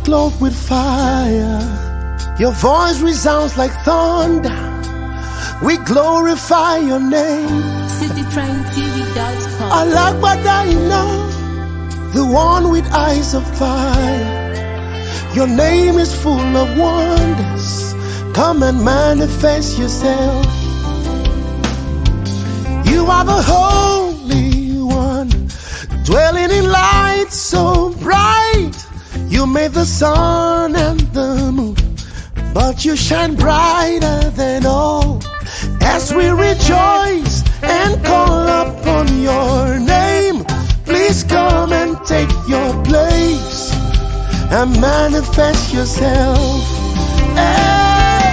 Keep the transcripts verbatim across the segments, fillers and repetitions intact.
clothed with fire. Your voice resounds like thunder. We glorify your name. City Train T V dot com. Alagbadaina, the one with eyes of fire. Your name is full of wonders. Come and manifest yourself. You are the Holy One, dwelling in light so bright. You made the sun and the moon, but you shine brighter than all. As we rejoice and call upon your name, please come and take your place and manifest yourself. Hey.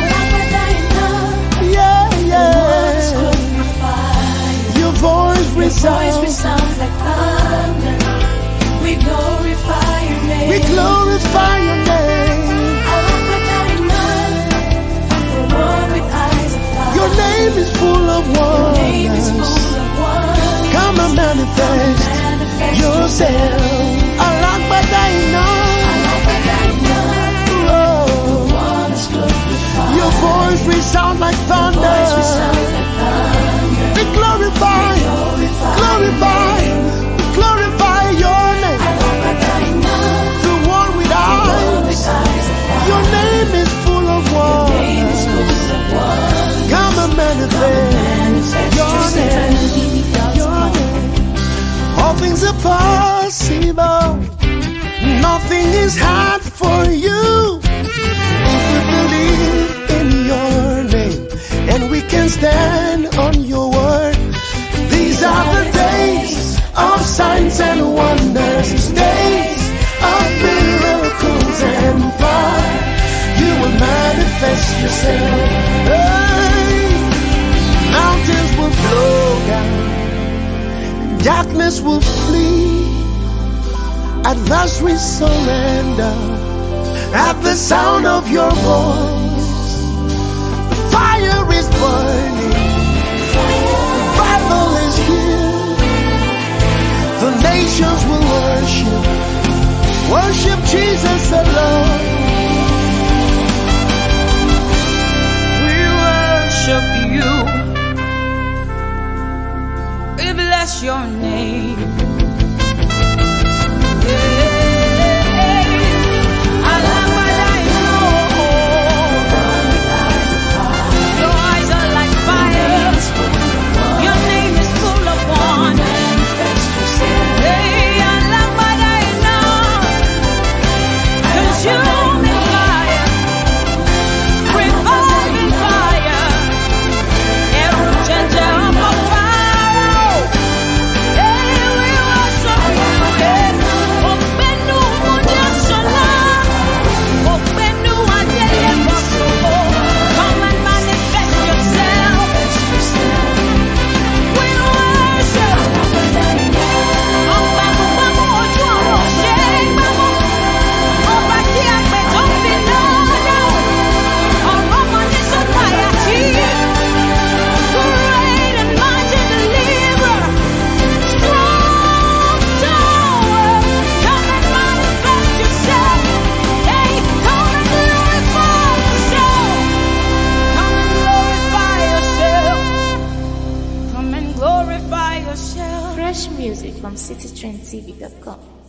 Yeah, yeah. Your voice resounds like thunder. We glorify your name. We glorify your name. Your name is full of wonders. Come and manifest yourself. Alagbadaina. Oh. Your voice resounds like thunder. We glorify, glorify, we glorify your name. The one with eyes. Your name is full of wonders. Come and manifest your name. Your name. All things are possible. Nothing is hard for you. If we believe in your name, and we can stand on your word. These are the days of signs and wonders, days of miracles and power. You will manifest yourself. Hey, mountains will flow down, darkness will flee. Adversaries surrender at the sound of your voice. The fire is burning, revival is here. The nations will worship, worship Jesus alone. We worship you. We bless your name. Fresh music from City Train T V dot com.